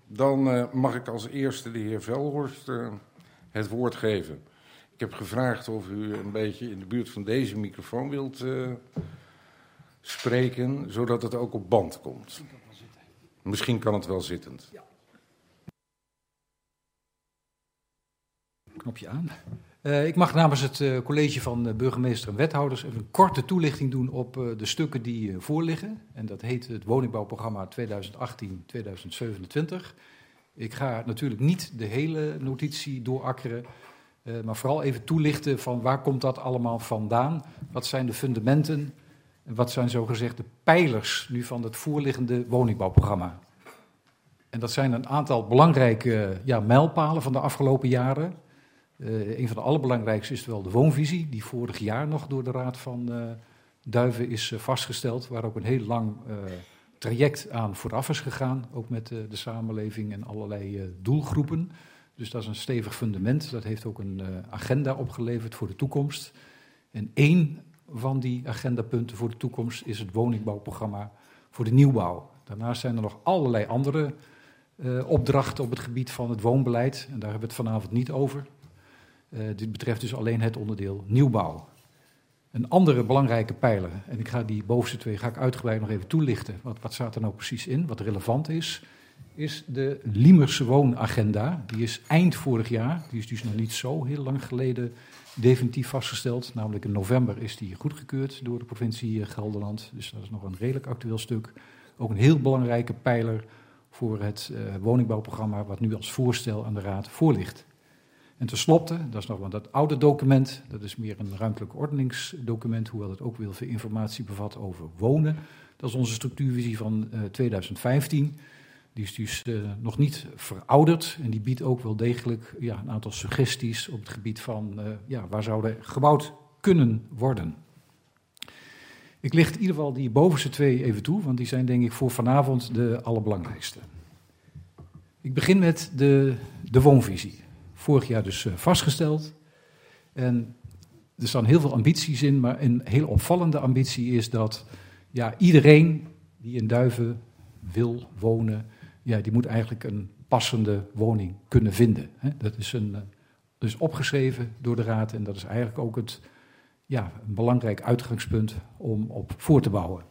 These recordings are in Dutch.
Dan mag ik als eerste de heer Velhorst het woord geven. Ik heb gevraagd of u een beetje in de buurt van deze microfoon wilt spreken, zodat het ook op band komt. Misschien kan het wel zittend. Ja. Knopje aan. Ik mag namens het college van burgemeester en wethouders even een korte toelichting doen op de stukken die voorliggen. En dat heet het woningbouwprogramma 2018-2027. Ik ga natuurlijk niet de hele notitie doorakkeren, maar vooral even toelichten van waar komt dat allemaal vandaan? Wat zijn de fundamenten en wat zijn zogezegd de pijlers nu van het voorliggende woningbouwprogramma? En dat zijn een aantal belangrijke mijlpalen van de afgelopen jaren. Een van de allerbelangrijkste is wel de woonvisie, die vorig jaar nog door de Raad van Duiven is vastgesteld, waar ook een heel lang traject aan vooraf is gegaan, ook met de samenleving en allerlei doelgroepen. Dus dat is een stevig fundament. Dat heeft ook een agenda opgeleverd voor de toekomst. En één van die agendapunten voor de toekomst is het woningbouwprogramma voor de nieuwbouw. Daarnaast zijn er nog allerlei andere opdrachten op het gebied van het woonbeleid. En daar hebben we het vanavond niet over. Dit betreft dus alleen het onderdeel nieuwbouw. Een andere belangrijke pijler, en ik ga die bovenste twee uitgebreid nog even toelichten. Wat staat er nou precies in, wat relevant is de Liemerse woonagenda. Die is eind vorig jaar, die is dus nog niet zo heel lang geleden definitief vastgesteld. Namelijk in november is die goedgekeurd door de provincie Gelderland. Dus dat is nog een redelijk actueel stuk. Ook een heel belangrijke pijler voor het woningbouwprogramma wat nu als voorstel aan de Raad voorligt. En tenslotte, dat is nog wel dat oude document, dat is meer een ruimtelijk ordeningsdocument, hoewel het ook wel veel informatie bevat over wonen. Dat is onze structuurvisie van 2015. Die is dus nog niet verouderd en die biedt ook wel degelijk een aantal suggesties op het gebied van waar zou er gebouwd kunnen worden. Ik licht in ieder geval die bovenste twee even toe, want die zijn denk ik voor vanavond de allerbelangrijkste. Ik begin met de woonvisie. Vorig jaar dus vastgesteld. En er staan heel veel ambities in, maar een heel opvallende ambitie is dat iedereen die in Duiven wil wonen, die moet eigenlijk een passende woning kunnen vinden. Dat is opgeschreven door de Raad en dat is eigenlijk ook een belangrijk uitgangspunt om op voor te bouwen.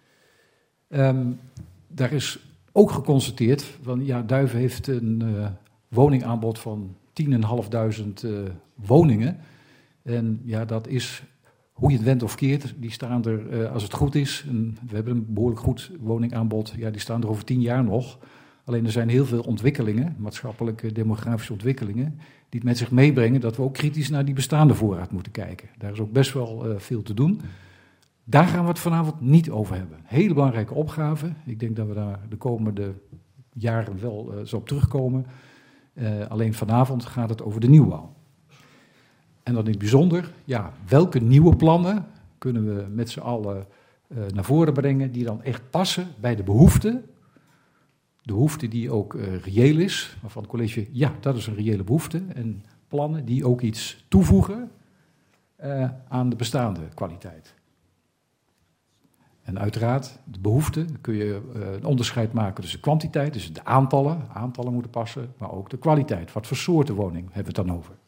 Daar is ook geconstateerd van Duiven heeft een woningaanbod van 10.500 woningen. En dat is, hoe je het wendt of keert, die staan er, als het goed is, en we hebben een behoorlijk goed woningaanbod, die staan er over 10 jaar nog. Alleen er zijn heel veel ontwikkelingen, maatschappelijke, demografische ontwikkelingen, die het met zich meebrengen dat we ook kritisch naar die bestaande voorraad moeten kijken. Daar is ook best wel veel te doen. Daar gaan we het vanavond niet over hebben. Hele belangrijke opgave. Ik denk dat we daar de komende jaren wel zo op terugkomen. Alleen vanavond gaat het over de nieuwbouw. En dan in het bijzonder, welke nieuwe plannen kunnen we met z'n allen naar voren brengen die dan echt passen bij de behoefte. De behoefte die ook reëel is, waarvan het college, dat is een reële behoefte. En plannen die ook iets toevoegen aan de bestaande kwaliteit. En uiteraard, de behoefte, dan kun je een onderscheid maken tussen kwantiteit, dus de aantallen moeten passen, maar ook de kwaliteit. Wat voor soorten woning hebben we het dan over?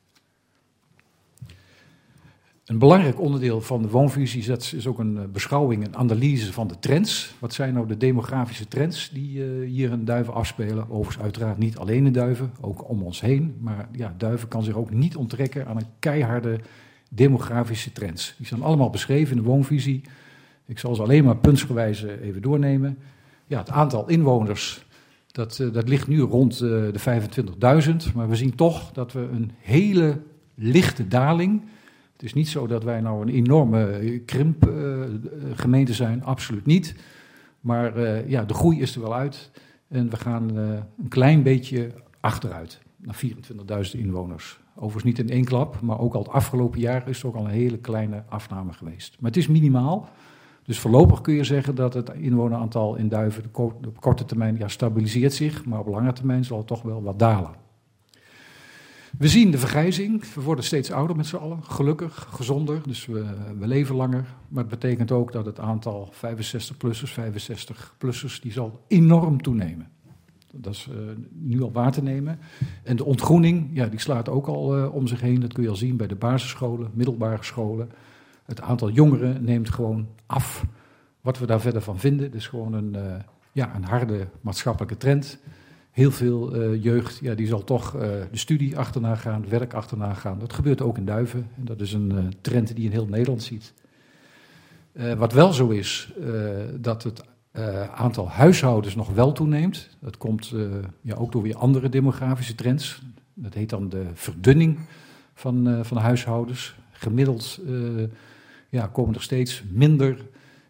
Een belangrijk onderdeel van de woonvisie is ook een beschouwing, een analyse van de trends. Wat zijn nou de demografische trends die hier in Duiven afspelen? Overigens uiteraard niet alleen in Duiven, ook om ons heen. Maar Duiven kan zich ook niet onttrekken aan een keiharde demografische trends. Die zijn allemaal beschreven in de woonvisie. Ik zal ze alleen maar puntsgewijs even doornemen. Het aantal inwoners, dat ligt nu rond de 25.000. Maar we zien toch dat we een hele lichte daling. Het is niet zo dat wij nou een enorme krimpgemeente zijn, absoluut niet. Maar de groei is er wel uit. En we gaan een klein beetje achteruit, naar 24.000 inwoners. Overigens niet in één klap, maar ook al het afgelopen jaar is er ook al een hele kleine afname geweest. Maar het is minimaal. Dus voorlopig kun je zeggen dat het inwoneraantal in Duiven op korte termijn stabiliseert zich, maar op lange termijn zal het toch wel wat dalen. We zien de vergrijzing, we worden steeds ouder met z'n allen, gelukkig, gezonder, dus we leven langer. Maar het betekent ook dat het aantal 65-plussers, 65-plussers, die zal enorm toenemen. Dat is nu al waar te nemen. En de ontgroening, ja, die slaat ook al om zich heen. Dat kun je al zien bij de basisscholen, middelbare scholen. Het aantal jongeren neemt gewoon af. Wat we daar verder van vinden, is gewoon een harde maatschappelijke trend. Heel veel jeugd, ja, die zal toch de studie achterna gaan, het werk achterna gaan. Dat gebeurt ook in Duiven. En dat is een trend die je in heel Nederland ziet. Wat wel zo is, dat het aantal huishoudens nog wel toeneemt. Dat komt ook door weer andere demografische trends. Dat heet dan de verdunning van huishoudens. Gemiddeld komen er steeds minder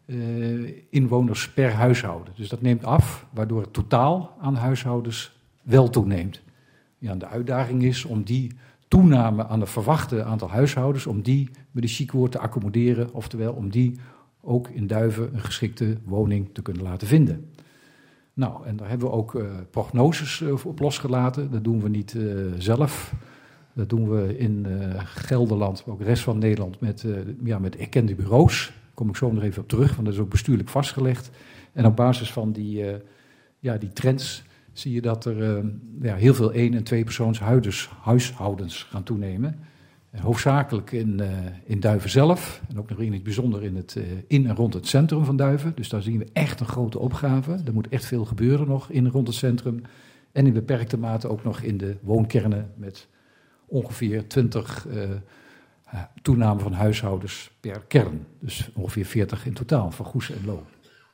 inwoners per huishouden. Dus dat neemt af, waardoor het totaal aan huishoudens wel toeneemt. Ja, en de uitdaging is om die toename aan het verwachte aantal huishoudens, om die met een chic woord te accommoderen, oftewel om die ook in Duiven een geschikte woning te kunnen laten vinden. Nou, en daar hebben we ook prognoses op losgelaten. Dat doen we niet zelf. Dat doen we in Gelderland, maar ook de rest van Nederland met erkende bureaus. Daar kom ik zo nog even op terug, want dat is ook bestuurlijk vastgelegd. En op basis van die trends zie je dat er heel veel 1- en 2-persoons huishoudens gaan toenemen. Hoofdzakelijk in Duiven zelf, en ook nog in het bijzonder in en rond het centrum van Duiven. Dus daar zien we echt een grote opgave. Er moet echt veel gebeuren nog in en rond het centrum. En in beperkte mate ook nog in de woonkernen met ongeveer 20 toename van huishoudens per kern. Dus ongeveer 40 in totaal van Goes en Loo.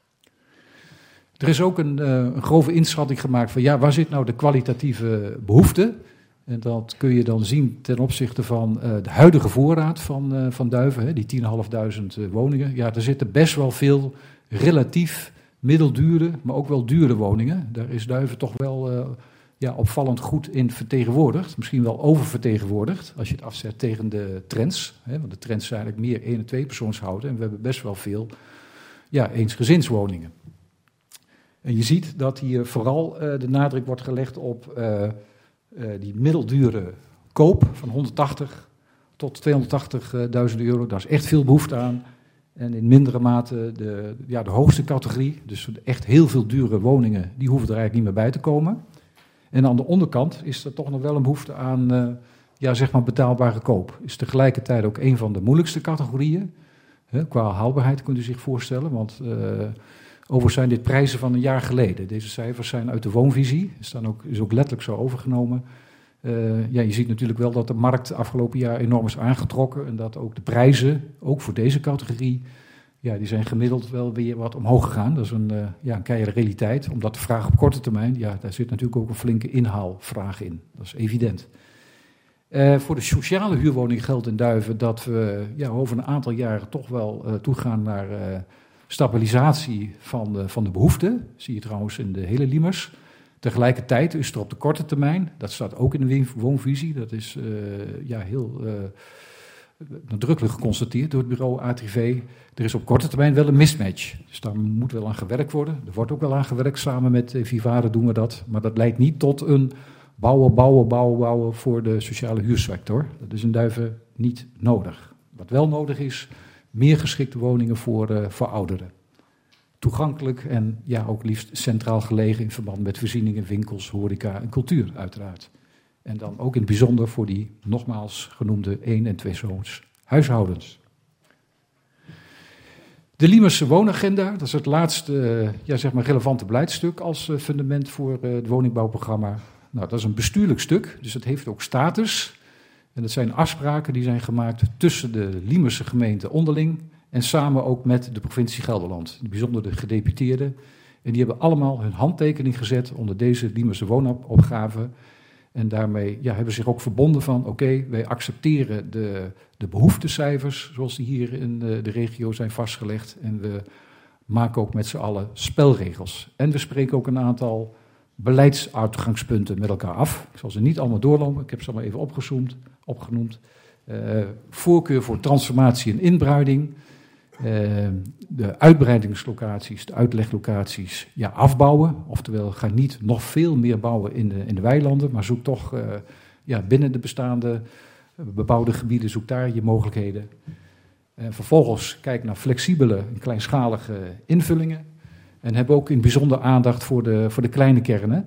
Er is ook een grove inschatting gemaakt van waar zit nou de kwalitatieve behoefte? En dat kun je dan zien ten opzichte van de huidige voorraad van Duiven, die 10.500 woningen. Ja, er zitten best wel veel relatief middeldure, maar ook wel dure woningen. Daar is Duiven toch wel opvallend goed in vertegenwoordigd. Misschien wel oververtegenwoordigd, als je het afzet tegen de trends. Want de trends zijn eigenlijk meer 1- en 2-persoonshouden. En we hebben best wel veel eensgezinswoningen. En je ziet dat hier vooral de nadruk wordt gelegd op die middeldure koop van 180 tot 280.000 euro. Daar is echt veel behoefte aan. En in mindere mate de hoogste categorie, dus echt heel veel dure woningen, die hoeven er eigenlijk niet meer bij te komen. En aan de onderkant is er toch nog wel een behoefte aan betaalbare koop. Is tegelijkertijd ook een van de moeilijkste categorieën. Qua haalbaarheid kunt u zich voorstellen, want overigens zijn dit prijzen van een jaar geleden. Deze cijfers zijn uit de woonvisie, is ook letterlijk zo overgenomen. Je ziet natuurlijk wel dat de markt afgelopen jaar enorm is aangetrokken en dat ook de prijzen, ook voor deze categorie, die zijn gemiddeld wel weer wat omhoog gegaan. Dat is een keiharde realiteit, omdat de vraag op korte termijn, daar zit natuurlijk ook een flinke inhaalvraag in. Dat is evident. Voor de sociale huurwoning geldt in Duiven dat we over een aantal jaren toch wel toegaan naar stabilisatie van de behoefte. Zie je trouwens in de hele Liemers. Tegelijkertijd is er op de korte termijn, dat staat ook in de woonvisie, dat is heel nadrukkelijk geconstateerd door het bureau ATV. Er is op korte termijn wel een mismatch. Dus daar moet wel aan gewerkt worden. Er wordt ook wel aan gewerkt, samen met Vivare doen we dat. Maar dat leidt niet tot een bouwen voor de sociale huursector. Dat is in Duiven niet nodig. Wat wel nodig is, meer geschikte woningen voor ouderen. Toegankelijk en ook liefst centraal gelegen in verband met voorzieningen, winkels, horeca en cultuur uiteraard. En dan ook in het bijzonder voor die nogmaals genoemde 1- en 2-persoons huishoudens. De Liemerse woonagenda, dat is het laatste relevante beleidstuk als fundament voor het woningbouwprogramma. Nou, dat is een bestuurlijk stuk, dus het heeft ook status. En dat zijn afspraken die zijn gemaakt tussen de Liemerse gemeente onderling en samen ook met de provincie Gelderland, bijzonder de gedeputeerden. En die hebben allemaal hun handtekening gezet onder deze Liemerse woonopgave. En daarmee hebben zich ook verbonden van, oké, wij accepteren de behoeftecijfers zoals die hier in de regio zijn vastgelegd. En we maken ook met z'n allen spelregels. En we spreken ook een aantal beleidsuitgangspunten met elkaar af. Ik zal ze niet allemaal doorlopen, ik heb ze allemaal even opgenoemd. Voorkeur voor transformatie en inbruiding. De uitbreidingslocaties, de uitleglocaties, afbouwen. Oftewel, ga niet nog veel meer bouwen in de weilanden, maar zoek toch binnen de bestaande bebouwde gebieden, zoek daar je mogelijkheden. Vervolgens kijk naar flexibele en kleinschalige invullingen. En hebben ook in bijzonder aandacht voor de kleine kernen.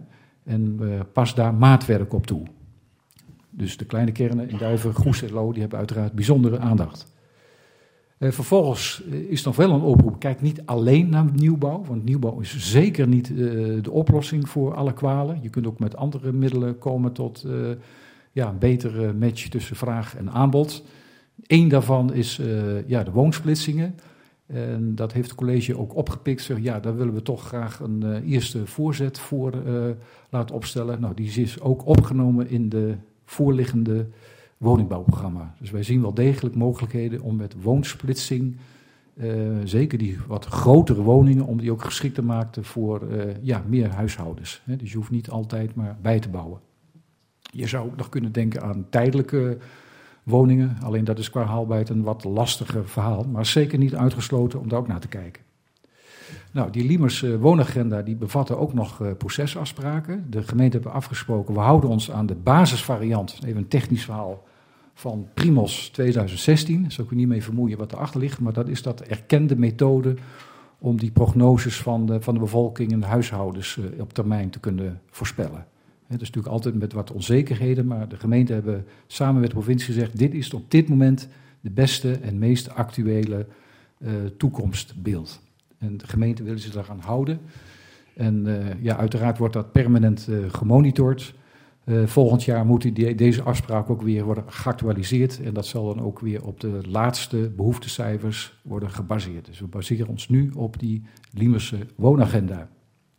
En pas daar maatwerk op toe. Dus de kleine kernen in Duiven, Goes en Loo, die hebben uiteraard bijzondere aandacht. Vervolgens is nog wel een oproep, kijk niet alleen naar nieuwbouw, want nieuwbouw is zeker niet de oplossing voor alle kwalen. Je kunt ook met andere middelen komen tot een betere match tussen vraag en aanbod. Eén daarvan is de woonsplitsingen. En dat heeft het college ook opgepikt. Zeg, daar willen we toch graag een eerste voorzet voor laten opstellen. Nou, die is ook opgenomen in de voorliggende woningbouwprogramma. Dus wij zien wel degelijk mogelijkheden om met woonsplitsing, zeker die wat grotere woningen, om die ook geschikt te maken voor meer huishoudens. Hè. Dus je hoeft niet altijd maar bij te bouwen. Je zou ook nog kunnen denken aan tijdelijke woningen, alleen dat is qua haalbaarheid een wat lastiger verhaal, maar zeker niet uitgesloten om daar ook naar te kijken. Nou, die Liemers woonagenda die bevatte ook nog procesafspraken. De gemeente hebben afgesproken, we houden ons aan de basisvariant, even een technisch verhaal, van Primos 2016. Daar zal ik u niet mee vermoeien wat erachter ligt, maar dat is dat erkende methode om die prognoses van de bevolking en de huishoudens op termijn te kunnen voorspellen. Dat is natuurlijk altijd met wat onzekerheden, maar de gemeenten hebben samen met de provincie gezegd, dit is op dit moment de beste en meest actuele toekomstbeeld. En de gemeente willen zich daaraan houden. En uiteraard wordt dat permanent gemonitord. Volgend jaar moet deze afspraak ook weer worden geactualiseerd. En dat zal dan ook weer op de laatste behoeftecijfers worden gebaseerd. Dus we baseren ons nu op die Liemerse woonagenda.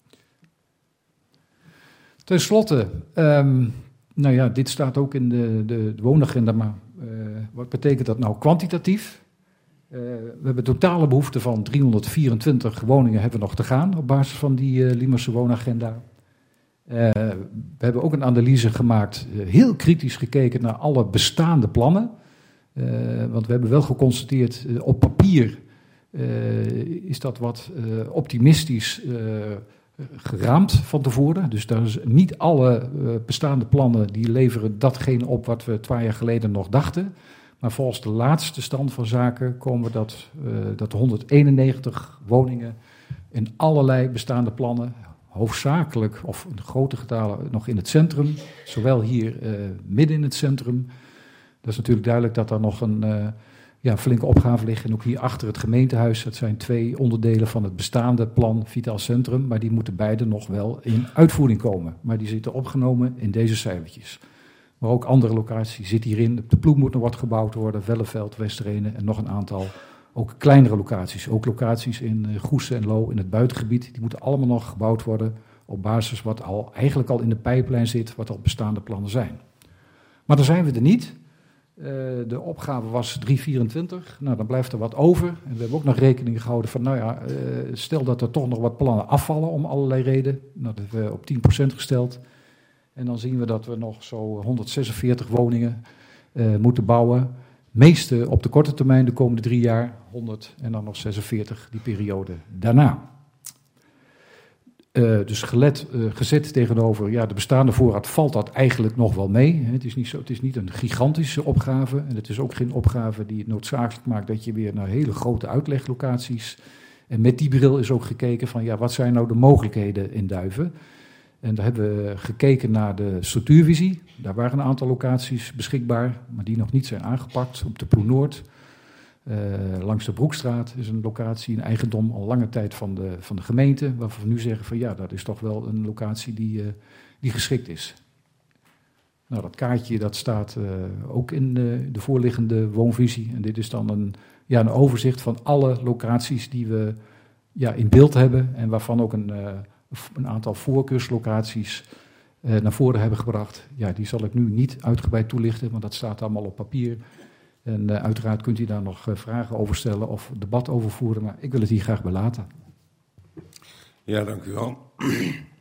Ten slotte, dit staat ook in de woonagenda, maar wat betekent dat nou kwantitatief? We hebben totale behoefte van 324 woningen hebben we nog te gaan op basis van die Liemerse woonagenda. We hebben ook een analyse gemaakt, heel kritisch gekeken naar alle bestaande plannen. Want we hebben wel geconstateerd, op papier is dat wat optimistisch geraamd van tevoren. Dus daar is niet alle bestaande plannen die leveren datgene op wat we 2 jaar geleden nog dachten. Maar volgens de laatste stand van zaken komen we dat 191 woningen in allerlei bestaande plannen, hoofdzakelijk of in grote getalen nog in het centrum, zowel hier midden in het centrum. Dat is natuurlijk duidelijk dat er nog een flinke opgave ligt. En ook hier achter het gemeentehuis, dat zijn 2 onderdelen van het bestaande plan Vitaal Centrum, maar die moeten beide nog wel in uitvoering komen. Maar die zitten opgenomen in deze cijfertjes. Maar ook andere locaties zitten hierin. De Ploeg moet nog wat gebouwd worden, Velleveld, Westerene en nog een aantal ook kleinere locaties. Ook locaties in Goes en Loo in het buitengebied. Die moeten allemaal nog gebouwd worden op basis wat eigenlijk al in de pijplijn zit, wat al bestaande plannen zijn. Maar dan zijn we er niet. De opgave was 324. Nou, dan blijft er wat over. En we hebben ook nog rekening gehouden van, stel dat er toch nog wat plannen afvallen om allerlei redenen. Nou, dat hebben we op 10% gesteld. En dan zien we dat we nog zo 146 woningen moeten bouwen. Meeste op de korte termijn de komende 3 jaar, 100 en dan nog 46 die periode daarna. Dus gezet tegenover de bestaande voorraad valt dat eigenlijk nog wel mee. Het is niet een gigantische opgave en het is ook geen opgave die het noodzakelijk maakt dat je weer naar hele grote uitleglocaties. En met die bril is ook gekeken van wat zijn nou de mogelijkheden in Duiven. En daar hebben we gekeken naar de structuurvisie. Daar waren een aantal locaties beschikbaar, maar die nog niet zijn aangepakt. Op de Ploeg Noord, langs de Broekstraat is een locatie, een eigendom al lange tijd van de gemeente. Waarvan we nu zeggen van dat is toch wel een locatie die geschikt is. Nou, dat kaartje dat staat ook in de voorliggende woonvisie. En dit is dan een overzicht van alle locaties die we in beeld hebben. En waarvan ook een aantal voorkeurslocaties naar voren hebben gebracht. Ja, die zal ik nu niet uitgebreid toelichten, want dat staat allemaal op papier. En uiteraard kunt u daar nog vragen over stellen of debat over voeren, maar ik wil het hier graag bij laten. Ja, dank u wel.